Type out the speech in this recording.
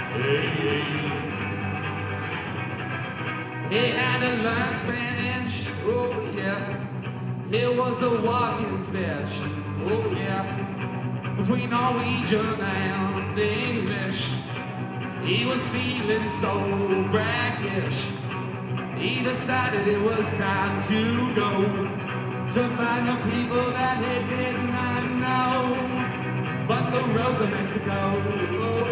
He had to learn Spanish, oh yeah. He was a walking fish, oh yeah. Between Norwegian and English, he was feeling so brackish. He decided it was time to go to find the people that he did not know. But the road to Mexico, oh,